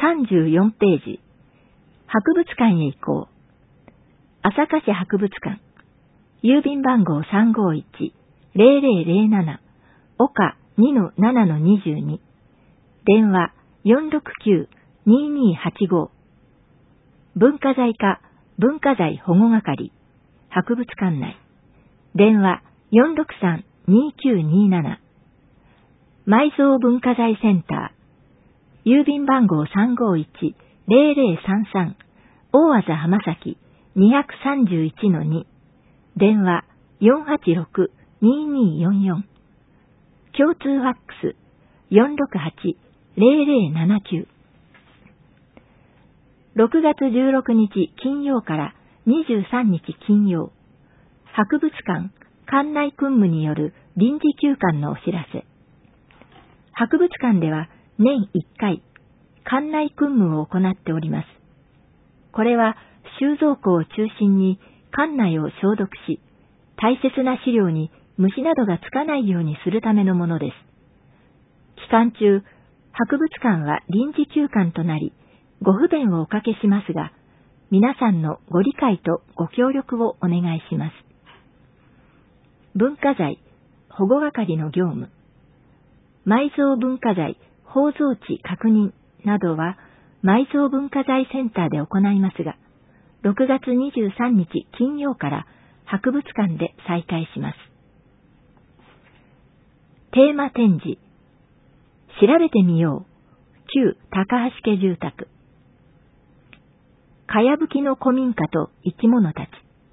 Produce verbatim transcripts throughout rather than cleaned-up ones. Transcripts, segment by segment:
さんじゅうよんページ。博物館へ行こう。朝霞市博物館。郵便番号 さんごいちゼロゼロゼロなな 岡 にのななのにじゅうに。電話 よんろくきゅうにーにーはちご。文化財課文化財保護係。博物館内。電話 よんろくさんにーきゅうにーなな。埋蔵文化財センター。郵便番号 さんごいちゼロゼロさんさん。大字浜崎 にさんいちのに。電話 よんはちろくにーにーよんよん。共通ファックス よんろくはちゼロゼロななきゅう。ろくがつじゅうろくにち金曜からにじゅうさんにち金曜。博物館館内訓務による臨時休館のお知らせ。博物館では年いっかい、館内訓務を行っております。これは収蔵庫を中心に館内を消毒し、大切な資料に虫などがつかないようにするためのものです。期間中、博物館は臨時休館となり、ご不便をおかけしますが、皆さんのご理解とご協力をお願いします。文化財保護係の業務。埋蔵文化財包蔵地確認などは埋蔵文化財センターで行いますが、ろくがつにじゅうさんにち金曜から博物館で再開します。テーマ展示。調べてみよう。旧高橋家住宅。かやぶきの古民家と生き物たち。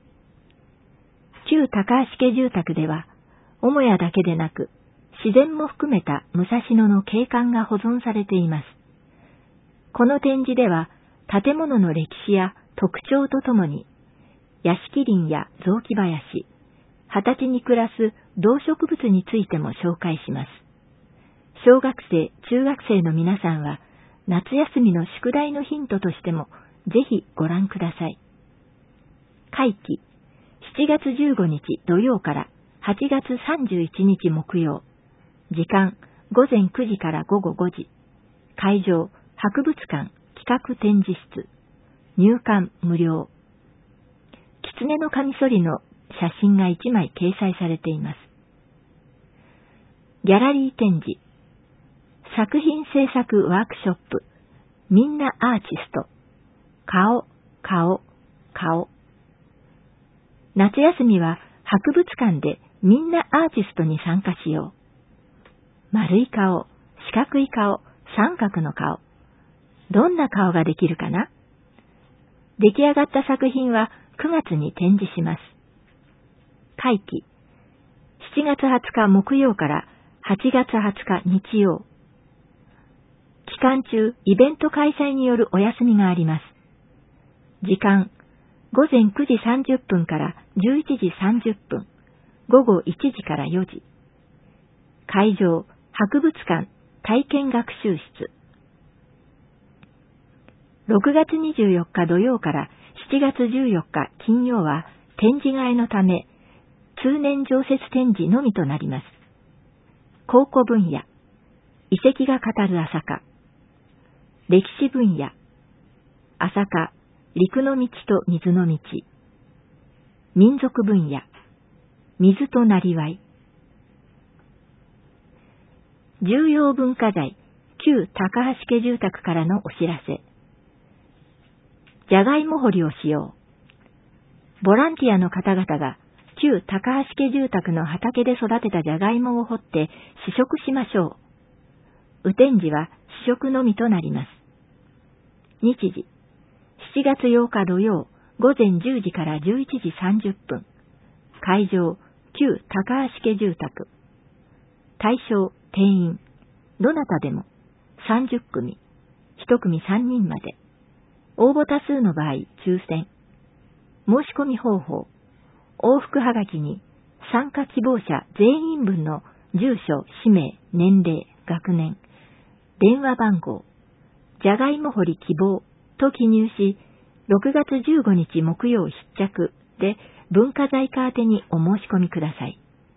旧高橋家住宅では、母屋だけでなく、自然も含めた武蔵野の景観が保存されています。この展示では、建物の歴史や特徴とともに、屋敷林や雑木林、畑に暮らす動植物についても紹介します。小学生、中学生の皆さんは、夏休みの宿題のヒントとしても、ぜひご覧ください。会期、しちがつじゅうごにち土曜からはちがつさんじゅういちにち木曜。時間、ごぜんくじからごごごじ。会場、博物館企画展示室。入館無料。狐のカミソリの写真がいちまい掲載されています。ギャラリー展示。作品制作ワークショップ。みんなアーティスト。顔、顔、顔。夏休みは博物館でみんなアーティストに参加しよう。丸い顔、四角い顔、三角の顔。どんな顔ができるかな？出来上がった作品はくがつに展示します。会期、しちがつはつか木曜からはちがつはつか日曜。期間中、イベント開催によるお休みがあります。時間、ごぜんくじさんじゅっぷんからじゅういちじさんじゅっぷん、ごごいちじからよじ。会場、博物館体験学習室。ろくがつにじゅうよっか土曜からしちがつじゅうよっか金曜は展示替えのため、通年常設展示のみとなります。考古分野、遺跡が語る朝霞。歴史分野、朝霞、陸の道と水の道。民族分野、水となりわい。重要文化財、旧高橋家住宅からのお知らせ。じゃがいも掘りをしよう。ボランティアの方々が旧高橋家住宅の畑で育てたじゃがいもを掘って試食しましょう。雨天時は試食のみとなります。日時、しちがつようか土曜、ごぜんじゅうじからじゅういちじさんじゅっぷん。会場、旧高橋家住宅。対象、定員。どなたでも。さんじゅっくみ。いちくみさんにんまで。応募多数の場合、抽選。申し込み方法。往復はがきに、参加希望者全員分の住所、氏名、年齢、学年、電話番号、じゃがいも掘り希望と記入し、ろくがつじゅうごにち木曜必着で文化財課宛てにお申し込みください。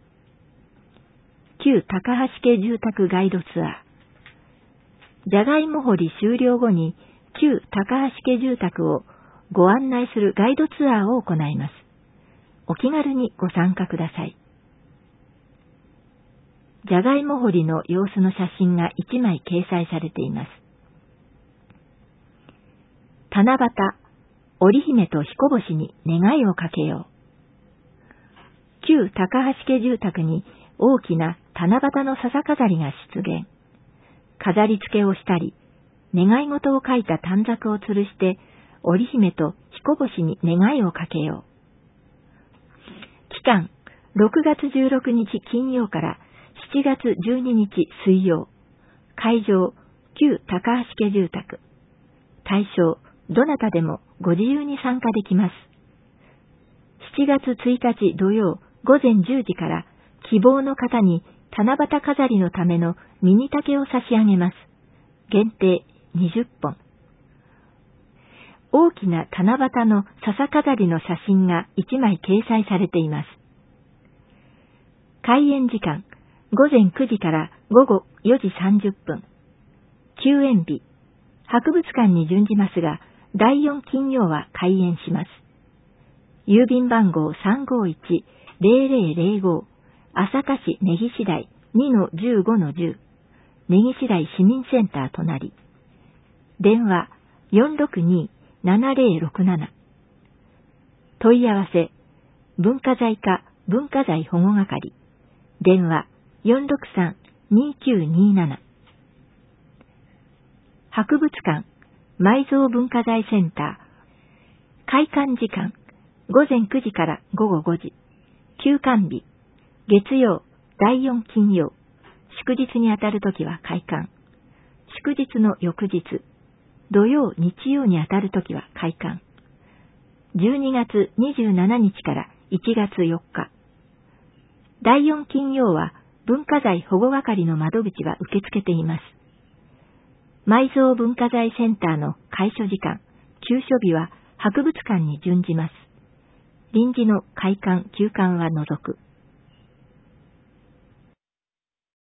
旧高橋家住宅ガイドツアー。じゃがいも掘り終了後に旧高橋家住宅をご案内するガイドツアーを行います。お気軽にご参加ください。じゃがいも掘りの様子の写真がいちまい掲載されています。七夕、織姫と彦星に願いをかけよう。旧高橋家住宅に大きな七夕の笹飾りが出現。飾り付けをしたり、願い事を書いた短冊を吊るして、織姫と彦星に願いをかけよう。期間、ろくがつじゅうろくにち金曜からしちがつじゅうににち水曜。会場、旧高橋家住宅。対象、どなたでもご自由に参加できます。しちがつついたち土曜ごぜんじゅうじから希望の方に七夕飾りのためのミニ竹を差し上げます。限定にじゅっぽん。大きな七夕の笹飾りの写真がいちまい掲載されています。開演時間、ごぜんくじからごごよじさんじゅっぷん。休園日、博物館に準じますが、だいよん金曜は開園します。郵便番号 さんごいちぜろぜろぜろご、朝霞市根岸台 にのじゅうごのじゅう、根岸台市民センター隣。電話 よんろくにななぜろろくなな。問い合わせ、文化財課文化財保護係。電話 よんろくさんにきゅうになな。博物館埋蔵文化財センター。開館時間、ごぜんくじからごごごじ。休館日、月曜、だいよん金曜。祝日にあたるときは開館。祝日の翌日、土曜、日曜にあたるときは開館。じゅうにがつにじゅうしちにちからいちがつよっか。だいよん金曜は文化財保護係の窓口は受け付けています。埋蔵文化財センターの開所時間、休所日は博物館に準じます。臨時の開館・休館は除く。